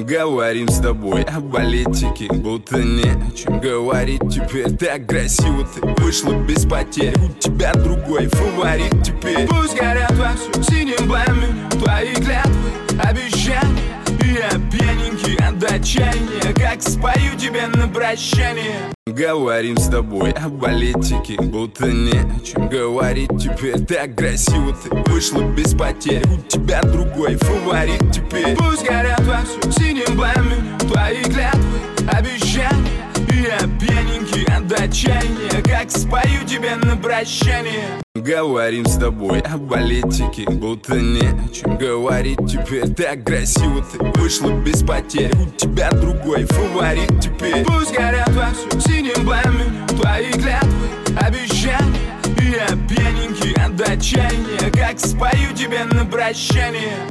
Говорим с тобой о политике, будто не о чем говорить. Теперь так красиво ты вышла без потерь. У тебя другой фаворит теперь. Пусть горят вовсю синим пламенем твои клятвы, обещания. Я пьяненький от отчаяния, как спою тебе на прощание. Говорим с тобой о политике, будто не о чем говорить. Теперь так красиво ты вышла без потерь. У тебя другой фаворит теперь. Пусть горят вовсю синим пламенем твои клятвы, обещания. Я пьяненький от отчаяния, как спою тебе на прощание. Говорим с тобой о политике, будто не о чем говорить. Теперь так красиво ты вышла без потерь. У тебя другой фаворит теперь. Пусть горят вовсю синим пламенем твои клятвы, обещания. Я пьяненький от отчаяния, как спою тебе на прощание.